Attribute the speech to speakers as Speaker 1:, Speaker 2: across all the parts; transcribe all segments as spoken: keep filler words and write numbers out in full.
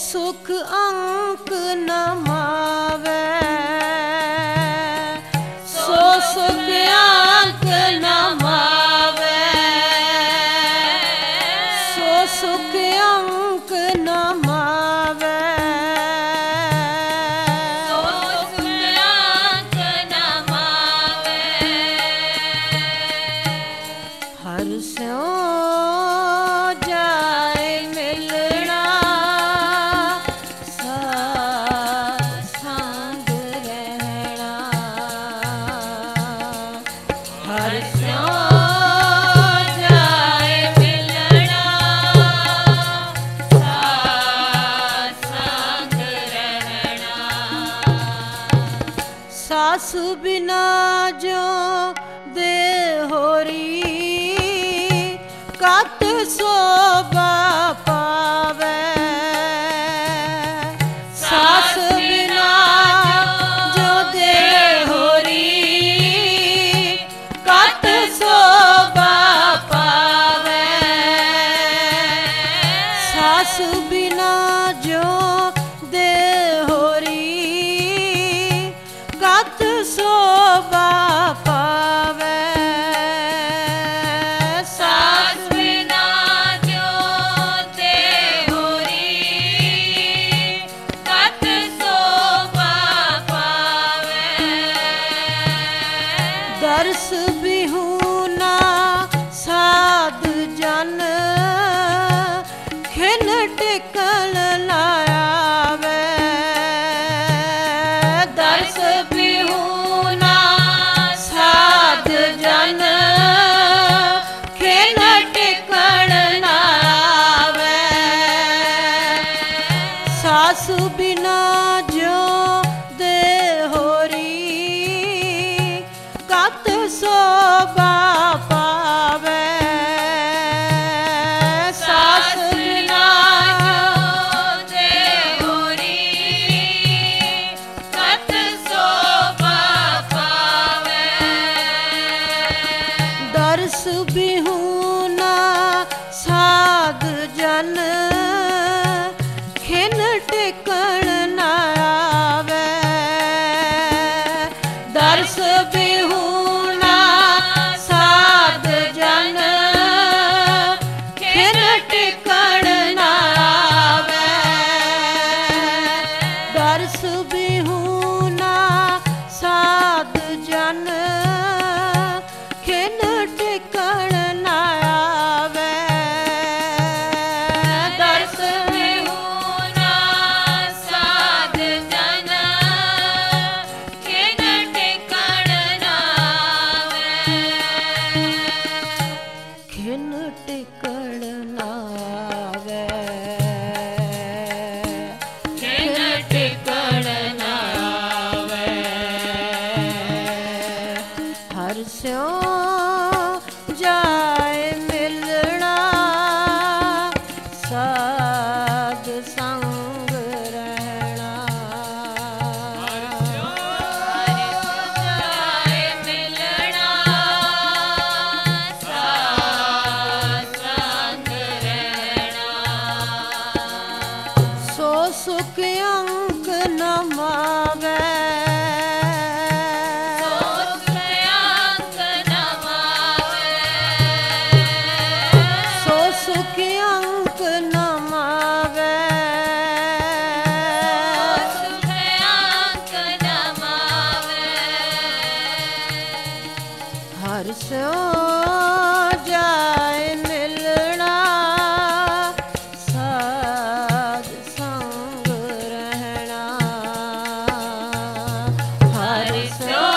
Speaker 1: सुख अंक न मावे, सो सुख अंक न मावे, सो सुख अंक न मावे, सो सुख अंक न मावे। हर स्यों सास बिना जो दे होरी, कत शोभा पावे। सास बिना जो दे होरी, कत शोभा पावे। सास बिना जो दे शोभा पावे। सास बिना जो दे होरी, कत शोभा पावे। दर्श बिहुना साध जन, खिन टिकल लायावे। दर्श बिहुना साध जन, खिन टिकल लावे। सास बिना जो दे होरी, कत शोभा पावे। सास बिना जो दे होरी, कत शोभा पावे। दर्श बिहुना साध जन, खिन टिकल न आवे। दर्श बिहुना साध जन, खिन टिकल न आवे। दर्श बिहुना साध जन, खिन टिकल न आवे। दर्श बिहुना साध जन, खिन टिकल न आवे। खिन टिकल न आवे, खिन टिकल न आवे। हर स्यों जाए मिलना, साध संग रहना। हर स्यों जाए मिलना, साध संग रहना। सो सुख अंक न मावे, सुख अंक न मावे। सुख अंक न मावे। हर स्यों जाए मिलना, साध संग रहना। हर स्यों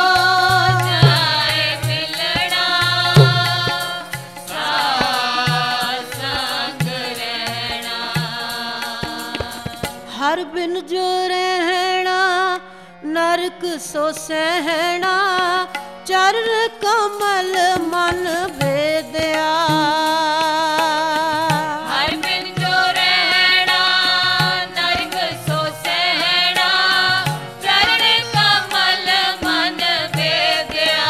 Speaker 1: जाए मिलना, हर बिन जो रहना, नरक सो सहना। चरण कमल मन वेदया। हर बिन जो रहना, नरक सो सहना। चरण कमल मन वेदया।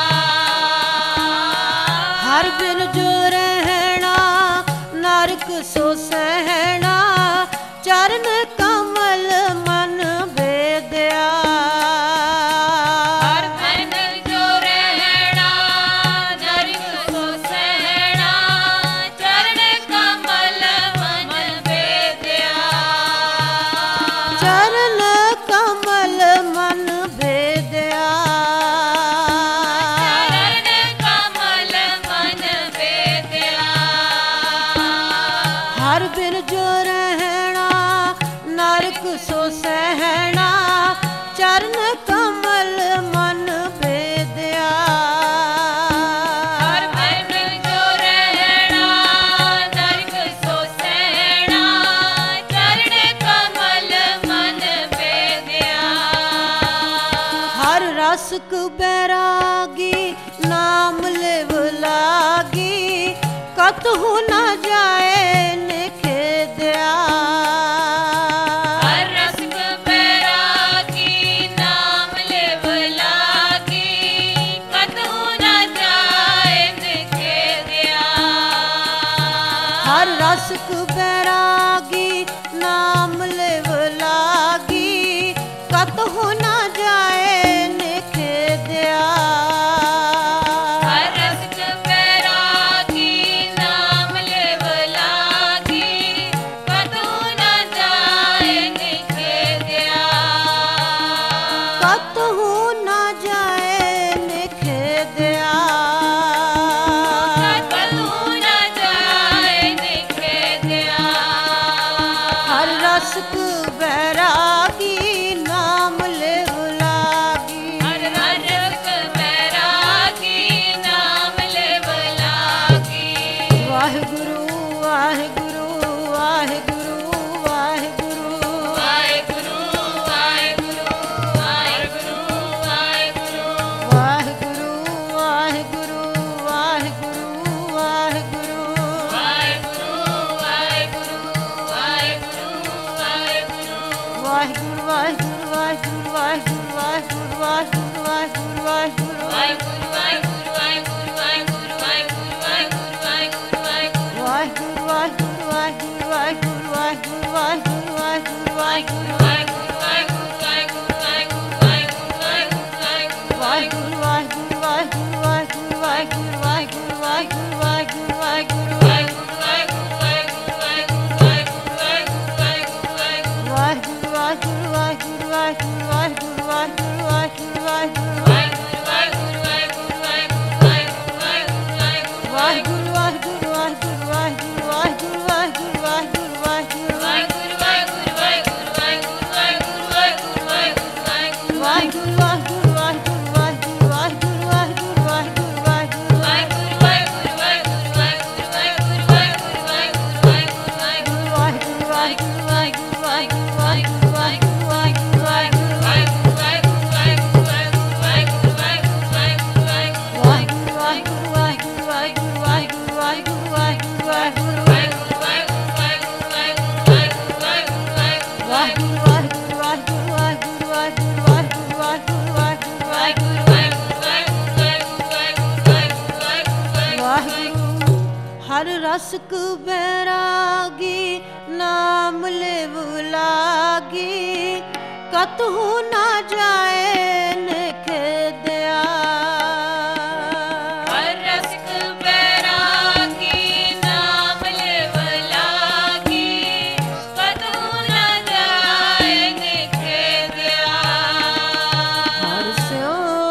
Speaker 1: हर बिन जो रहना, नरक सो सहना।
Speaker 2: ਚਰਨ ਕਮਲ ਮਨ ਵੇਦਿਆ।
Speaker 1: ਹਰ ਭਜਨ ਜੋ ਰਹਿਣਾ ਨਰਕ ਸੋ ਸਹਿਣਾ, ਚਰਨ ਕਮਲ ਮਨ ਵੇਦਿਆ।
Speaker 2: ਚਰਨ ਕਮਲ ਮਨ ਵੇਦਿਆ।
Speaker 1: ਚਰਨ ਕਮਲ ਮਨ ਵੇਦਿਆ।
Speaker 2: ਹਰ ਬਿਨ ਜੋ ਰਹਿਣਾ ਨਰਕ ਸੋ ਸਹਿਣਾ, ਚਰਨ ਕਮਲ ਮਨ ਵੇਦਿਆ।
Speaker 1: ਹਰ ਭਜਨ ਜੋ ਰਹਿਣਾ ਨਰਕ ਸੋ ਸਹਿਣਾ, ਚਰਨ ਕਮਲ ਮਨ ਵੇਦਿਆ।
Speaker 2: ਹਰ ਰਸਕ ਬੈਰਾਗੀ ਨਾਮ ਲਿਵ ਲਾਗੀ, ਕਤਹੁ ਨਾ ਜਾਏ ਨਿਖੇਦਿਆ।
Speaker 1: ਹਰ ਰਸਕ ਬੈਰਾਗੀ ਨਾਮ ਲਿਵ ਲਾਗੀ, ਕਤਹੁ ਨਾ ਜਾਏ ਨਿਖੇਦਿਆ।
Speaker 2: ਹਰ ਰਸਕ ਬੈਰਾਗੀ ਨਾਮ ਲਿਵ ਲਾਗੀ, ਕਤਹੁ ਨਾ ਜਾਏ ਨਿਖੇਦਿਆ।
Speaker 1: ਹਰ ਰਸਕ ਬੈਰਾਗੀ ਨਾਮ ਲਿਵ ਲਾਗੀ, ਕਤਹੁ ਨਾ ਜਾਏ ਨਿਖੇਦਿਆ।
Speaker 2: ਕਤਹੁ ਨਾ ਜਾਏ ਨਿਖੇਦਿਆ।
Speaker 1: ਕਤਹੁ ਨਾ ਜਾਏ ਨਿਖੇਦਿਆ।
Speaker 2: ਹਰ ਰਸਕ ਬੈਰਾਗੀ ਨਾਮ ਲਿਵ ਲਾਗੀ।
Speaker 1: ਹਰ ਰਸਕ ਬੈਰਾਗੀ ਨਾਮ ਲਿਵ ਲਾਗੀ।
Speaker 2: ਵਾਹਿਗੁਰੂ ਵਾਹਿਗੁਰੂ ਵਾਹਿਗੁਰੂ ਵਾਹਿਗੁਰੂ।
Speaker 1: ਵਾਹਿਗੁਰੂ ਵਾਹਿਗੁਰੂ ਵਾਹਿਗੁਰੂ ਵਾਹਿਗੁਰੂ।
Speaker 2: ਵਾਹਿਗੁਰੂ ਵਾਹਿਗੁਰੂ ਵਾਹਿਗੁਰੂ ਵਾਹਿਗੁਰੂ।
Speaker 1: ਵਾਹਿਗੁਰੂ ਵਾਹਿਗੁਰੂ ਵਾਹਿਗੁਰੂ ਵਾਹਿਗੁਰੂ।
Speaker 2: ਵਾਹਿਗੁਰੂ ਵਾਹਿਗੁਰੂ ਵਾਹਿਗੁਰੂ ਵਾਹਿਗੁਰੂ ਵਾਹਿਗੁਰੂ ਵਾਹਿਗੁਰੂ ਵਾਹਿਗੁਰੂ ਵਾਹਿਗੁਰੂ।
Speaker 1: ਵਾਹਿਗੁਰੂ ਵਾਹਿਗੁਰੂ ਵਾਹਿਗੁਰੂ ਵਾਹਿਗੁਰੂ ਵਾਹਿਗੁਰੂ ਵਾਹਿਗੁਰੂ ਵਾਹਿਗੁਰੂ ਵਾਹਿਗੁਰੂ।
Speaker 2: ਵਾਹਿਗੁਰੂ ਵਾਹਿਗੁਰੂ ਵਾਹਿਗੁਰੂ ਵਾਹਿਗੁਰੂ ਵਾਹਿਗੁਰੂ ਵਾਹਿਗੁਰੂ ਵਾਹਿਗੁਰੂ ਵਾਹਿਗੁਰੂ।
Speaker 1: ਵਾਹਿਗੁਰੂ ਵਾਹਿਗੁਰੂ ਵਾਹਿਗੁਰੂ ਵਾਹਿਗੁਰੂ ਵਾਹਿਗੁਰੂ ਵਾਹਿਗੁਰੂ ਵਾਹਿਗੁਰੂ।
Speaker 2: ਵਾਹਿਗੁਰੂ ਵਾਹਿਗੁਰੂ ਵਾਹਿਗੁਰੂ ਵਾਹਿਗੁਰੂ ਵਾਹਿਗੁਰੂ ਵਾਹਿਗੁਰੂ ਵਾਹਿਗੁਰੂ ਵਾਹਿਗੁਰੂ ਵਾਹਿਗੁਰੂ।
Speaker 1: ਵਾਹਿਗੁਰੂ ਵਾਹਿਗੁਰੂ ਵਾਹਿਗੁਰੂ ਵਾਹਿਗੁਰੂ ਵਾਹਿਗੁਰੂ ਵਾਹਿਗੁਰੂ ਵਾਹਿਗੁਰੂ।
Speaker 2: ਵਾਹਿਗੁਰੂ ਵਾਹਿਗੁਰੂ ਵਾਹਿਗੁਰੂ ਵਾਹਿਗੁਰੂ ਵਾਹਿਗੁਰੂ ਵਾਹਿਗੁਰੂ ਵਾਹਿਗੁਰੂ ਵਾਹਿਗੁਰੂ।
Speaker 1: ਵਾਹਿਗੁਰੂ ਵਾਹਿਗੁਰੂ ਵਾਹਿਗੁਰੂ ਵਾਹਿਗੁਰੂ ਵਾਹਿਗੁਰੂ ਵਾਹਿਗੁਰੂ ਵਾਹਿਗੁਰੂ।
Speaker 2: ਵਾਹਿਗੁਰੂ ਵਾਹਿਗੁਰੂ ਵਾਹਿਗੁਰੂ ਵਾਹਿਗੁਰੂ ਵਾਹਿਗੁਰੂ ਵਾਹਿਗੁਰੂ ਵਾਹਿਗੁਰੂ ਵਾਹਿਗੁਰੂ।
Speaker 1: ਵਾਹਿਗੁਰੂ ਵਾਹਿਗੁਰੂ ਵਾਹਿਗੁਰੂ ਵਾਹਿਗੁਰੂ ਵਾਹਿਗੁਰੂ ਵਾਹਿਗੁਰੂ ਵਾਹਿਗੁਰੂ ਵਾਹਿਗੁਰੂ।
Speaker 2: ਵਾਹਿਗੁਰੂ ਵਾਹਿਗੁਰੂ ਵਾਹਿਗੁਰੂ ਵਾਹਿਗੁਰੂ ਵਾਹਿਗੁਰੂ ਵਾਹਿਗੁਰੂ ਵਾਹਿਗੁਰੂ ਵਾਹਿਗੁਰੂ।
Speaker 1: ਵਾਹਿਗੁਰੂ ਵਾਹਿਗੁਰੂ ਵਾਹਿਗੁਰੂ ਵਾਹਿਗੁਰੂ ਵਾਹਿਗੁਰੂ ਵਾਹਿਗੁਰੂ ਵਾਹਿਗੁਰੂ ਵਾਹਿਗੁਰੂ।
Speaker 2: ਵਾਹਿਗੁਰੂ ਵਾਹਿਗੁਰੂ ਵਾਹਿਗੁਰੂ ਵਾਹਿਗੁਰੂ ਵਾਹਿਗੁਰੂ ਵਾਹਿਗੁਰੂ ਵਾਹਿਗੁਰੂ ਵਾਹਿਗੁਰੂ।
Speaker 1: ਵਾਹਿਗੁਰੂ ਵਾਹਿਗੁਰੂ ਵਾਹਿਗੁਰੂ ਵਾਹਿਗੁਰੂ ਵਾਹਿਗੁਰੂ ਵਾਹਿਗੁਰੂ ਵਾਹਿਗੁਰੂ।
Speaker 2: ਵਾਹਿਗੁਰੂ ਵਾਹਿਗੁਰੂ ਵਾਹਿਗੁਰੂ ਵਾਹਿਗੁਰੂ ਵਾਹਿਗੁਰੂ ਵਾਹਿਗੁਰੂ ਵਾਹਿਗੁਰੂ ਵਾਹਿਗੁਰੂ।
Speaker 1: ਵਾਹਿਗੁਰੂ ਵਾਹਿਗੁਰੂ ਵਾਹਿਗੁਰੂ ਵਾਹਿਗੁਰੂ ਵਾਹਿਗੁਰੂ ਵਾਹਿਗੁਰੂ ਵਾਹਿਗੁਰੂ।
Speaker 2: ਵਾਹਿਗੁਰੂ ਵਾਹਿਗੁਰੂ ਵਾਹਿਗੁਰੂ ਵਾਹਿਗੁਰੂ ਵਾਹਿਗੁਰੂ ਵਾਹਿਗੁਰੂ ਵਾਹਿਗੁਰੂ ਵਾਹਿਗੁਰੂ ਵਾਹਿਗੁਰੂ।
Speaker 1: ਵਾਹਿਗੁਰੂ ਵਾਹਿਗੁਰੂ ਵਾਹਿਗੁਰੂ ਵਾਹਿਗੁਰੂ ਵਾਹਿਗੁਰੂ ਵਾਹਿਗੁਰੂ।
Speaker 2: ਹਰ ਰਸਕ ਬੈਰਾਗੀ ਨਾਮ ਲਿਵ ਲਾਗੀ, ਕਤਹੁ ਨਾ ਜਾਏ ਨਿਖੇਦਿਆ।
Speaker 1: ਹਰ ਰਸਕ ਬੈਰਾਗੀ ਨਾਮ ਲਿਵ ਲਾਗੀ, ਕਤਹੁ ਨਾ ਜਾਏ ਨਿਖੇਦਿਆ।
Speaker 2: ਹਰ ਸਿਉ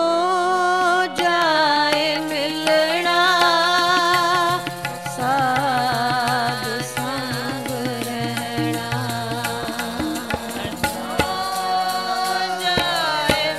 Speaker 2: ਜਾਏ ਮਿਲਣਾ, ਸਾਧ ਸੰਗ ਰਹਿਣਾ।
Speaker 1: ਜਾਏ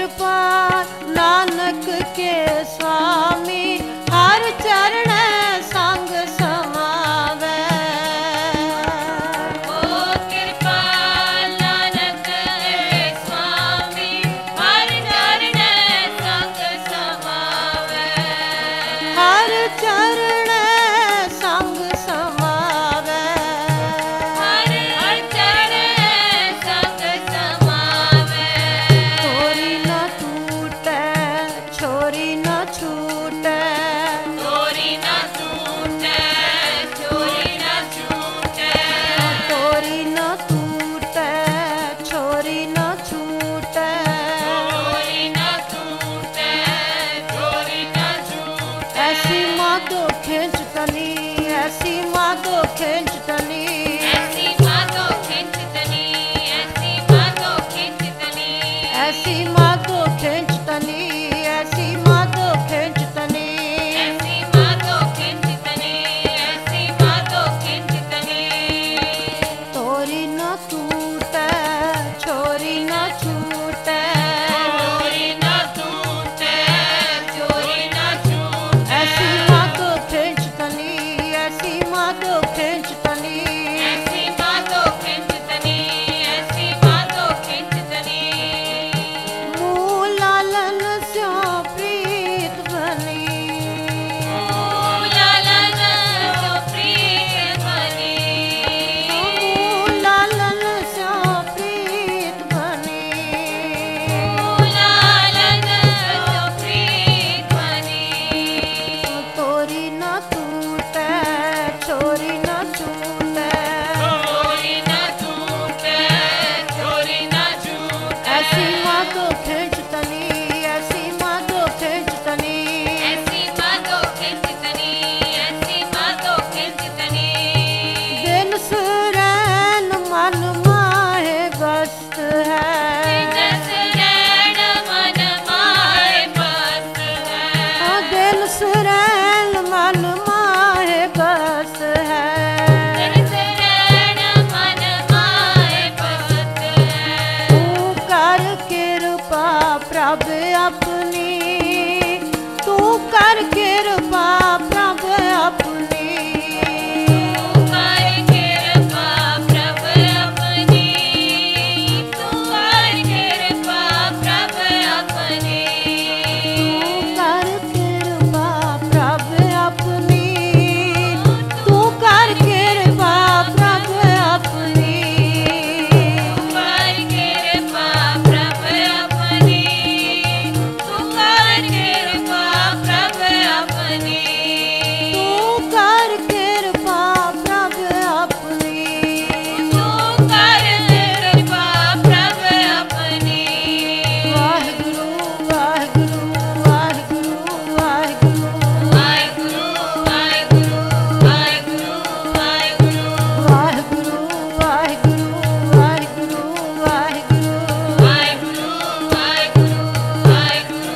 Speaker 2: कृपा नानक के स्वामी हर चरण संग समावे।
Speaker 1: ओ कृपा नानक के स्वामी हर चरण संग समावे।
Speaker 2: हर चरण संग समावे।
Speaker 1: हर हर चरण संग समावे।
Speaker 2: तोरी न टूटे छोरी न छूटे।
Speaker 1: तोरी न टूटे छोरी न छूटे।
Speaker 2: तोरी न टूटे छोरी न छूटे।
Speaker 1: तोरी न टूटे छोरी न छूटे।
Speaker 2: ऐसी माधो खिंच तनी ऐसी माधो खिंच तनी।
Speaker 1: ऐसी माधो खिंचतनी ऐसी माधो खिंचतनी।
Speaker 2: ऐसी माधो खिंच तनी ऐसी माधो खिंच तनी।
Speaker 1: ऐसी माधो खिंचतनी ऐसी माधो खिंचतनी।
Speaker 2: तोरी न टूटे छोरी न छूटे।
Speaker 1: तोरी न टूटे छोरी न छूटे।
Speaker 2: ऐसी माधो खिंच तनी ऐसी माधो खिंच तनी।
Speaker 1: ऐसी माधो खिंचतनी ऐसी माधो खिंचतनी।
Speaker 2: मूल लालन स्यो प्रीत बनी।
Speaker 1: लालन जो प्रीत बनी।
Speaker 2: मूल लालन स्यो प्रीत बनी।
Speaker 1: लालन जो प्रीत बनी।
Speaker 2: तोरी न टूटे छोरी न छूटे।
Speaker 1: छोरी न छूटे छोरी न छूटे।
Speaker 2: ऐसी माधो खिंच तनी ऐसी माधो खिंच तनी।
Speaker 1: ऐसी माधो खिंचतनी ऐसी माधो खिंचतनी।
Speaker 2: दिन सुरैन मन माहे बस्त है।
Speaker 1: जस रैन मन माहे बस है।
Speaker 2: दिल सुरैन मन माहे बस है।
Speaker 1: जस रैन मन माहे बस है।
Speaker 2: तू कर कृपा प्रभ अपनी। तू कर कृपा प्रभ अपनी।
Speaker 1: तू कर कृपा प्रभ अपनी। तू कर कृपा प्रभ अपनी।
Speaker 2: तू कर कृपा प्रभ अपनी। तू कर कृपा प्रभ अपनी।
Speaker 1: कर कृपा प्रभ अपनी। तू कर कृपा प्रभ अपनी।
Speaker 2: तू कर कृपा प्रभ अपनी।
Speaker 1: तू कर कृपा प्रभ अपनी।
Speaker 2: वाहिगुरु वाहिगुरु वाहिगुरु वाहिगुरु।
Speaker 1: वाहिगुरु वाहिगुरु वाहिगुरु वाहिगुरु।
Speaker 2: वाहिगुरु वाहिगुरु वाहिगुरु वाहिगुरु।
Speaker 1: वाहिगुरु वाहिगुरु वाहिगुरु वाहिगुरु।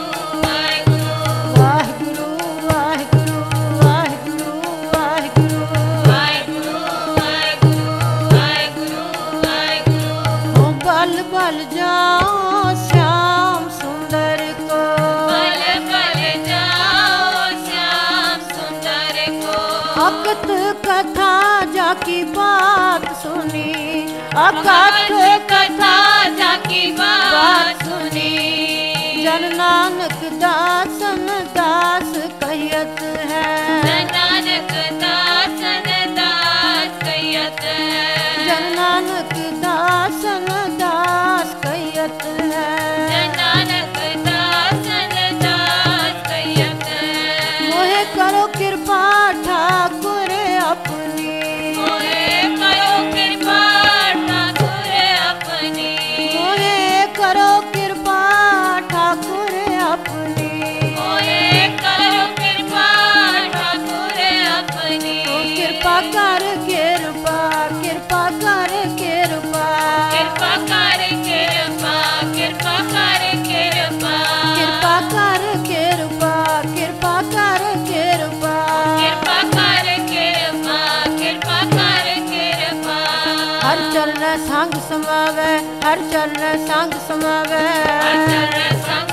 Speaker 2: वाहिगुरु वाहिगुरु वाहिगुरु वाहिगुरु।
Speaker 1: वाहिगुरु वाहिगुरु वाहिगुरु वाहिगुरु।
Speaker 2: ओ बल बल जाओ श्याम सुंदर को।
Speaker 1: बल बल जाओ श्याम सुंदर को।
Speaker 2: अकत कथा जाकी बात सुनी। अकत
Speaker 1: अकथ
Speaker 2: कथा
Speaker 1: कथा जाकी बात सुनी।
Speaker 2: जन नानक दासन दास कहियत है।
Speaker 1: नानक दासन दास कहियत है।
Speaker 2: जन नानक दासन दास कहियत है।
Speaker 1: नानक दासन दास कहियत है।
Speaker 2: मोहे करो कृपा ठाकुर अपनी।
Speaker 1: मोहे करो कृपा ठाकुर अपनी।
Speaker 2: मोहे करो कृपा ठाकुर अपनी।
Speaker 1: मोहे करो कृपा ठाकुर अपनी।
Speaker 2: ओ कृपा कर कृपा कृपा कर कृपा।
Speaker 1: कृपा कर कृपा कृपा कर कृपा।
Speaker 2: कृपा कर कृपा कृपा कर कृपा।
Speaker 1: कृपा कर कृपा कृपा कर कृपा।
Speaker 2: हर चरण संग समावे हर चरण संग समावे।
Speaker 1: हर चरण संग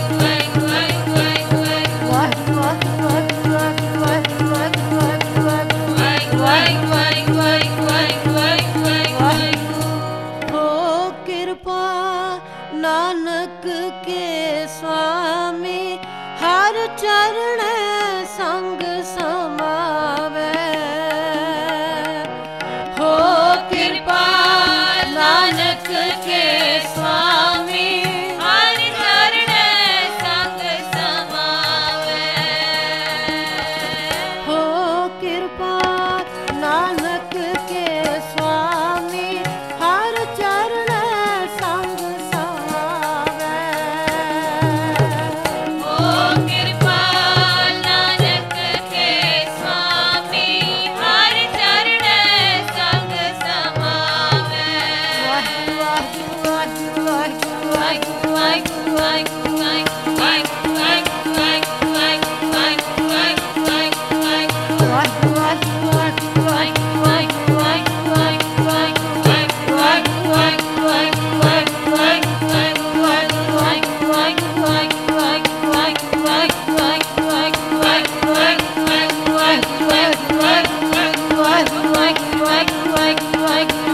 Speaker 1: ਵਾਹਿਗੁਰੂ